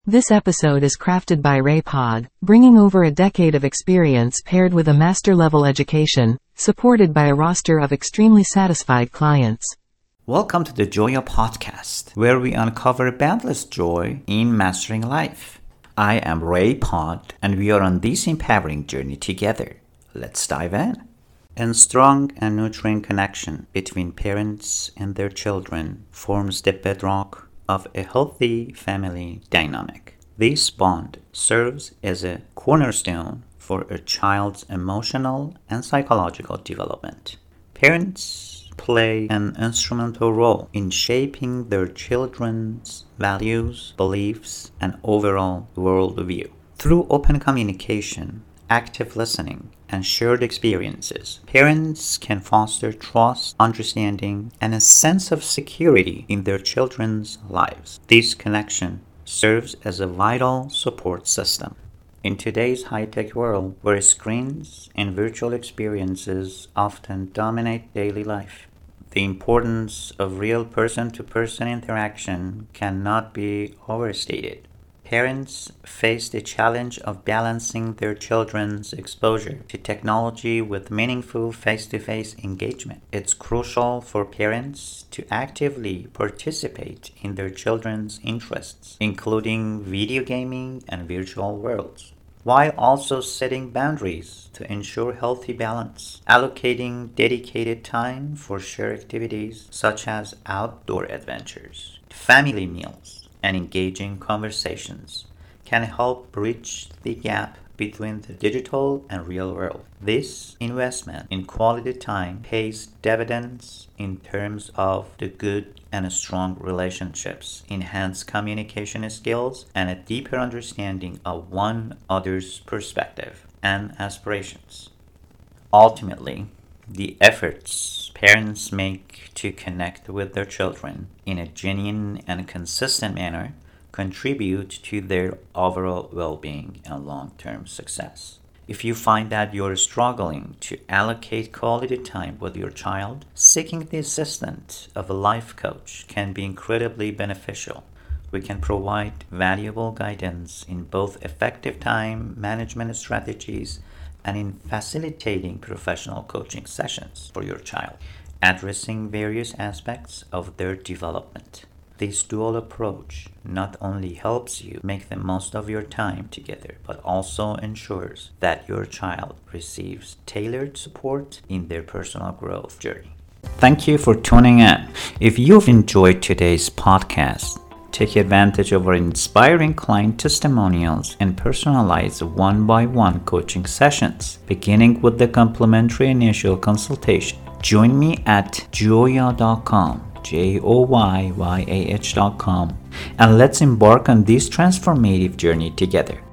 This episode is crafted by RayPod, bringing over a decade of experience paired with a master-level education, supported by a roster of extremely satisfied clients. Welcome to the Joya Podcast, where we uncover boundless joy in mastering life. I am RayPod, and we are on this empowering journey together. Let's dive in. A strong and nurturing connection between parents and their children forms the bedrock of a healthy family dynamic. This bond serves as a cornerstone for a child's emotional and psychological development. Parents play an instrumental role in shaping their children's values, beliefs, and overall worldview. Through open communication, active listening, and shared experiences, parents can foster trust, understanding, and a sense of security in their children's lives. This connection serves as a vital support system. In today's high-tech world, where screens and virtual experiences often dominate daily life, the importance of real person-to-person interaction cannot be overstated. Parents face the challenge of balancing their children's exposure to technology with meaningful face-to-face engagement. It's crucial for parents to actively participate in their children's interests, including video gaming and virtual worlds, while also setting boundaries to ensure healthy balance. Allocating dedicated time for shared activities such as outdoor adventures, family meals, and engaging conversations can help bridge the gap between the digital and real world. This investment in quality time pays dividends in terms of the good and strong relationships, enhanced communication skills, and a deeper understanding of one another's perspective and aspirations. Ultimately, the efforts parents make to connect with their children in a genuine and consistent manner contribute to their overall well-being and long-term success. If you find that you're struggling to allocate quality time with your child, seeking the assistance of a life coach can be incredibly beneficial. We can provide valuable guidance in both effective time management strategies and in facilitating professional coaching sessions for your child, addressing various aspects of their development. This dual approach not only helps you make the most of your time together, but also ensures that your child receives tailored support in their personal growth journey. Thank you for tuning in. If you've enjoyed today's podcast, take advantage of our inspiring client testimonials and personalized one-by-one coaching sessions, beginning with the complimentary initial consultation. Join me at joya.com, joyyah.com, and let's embark on this transformative journey together.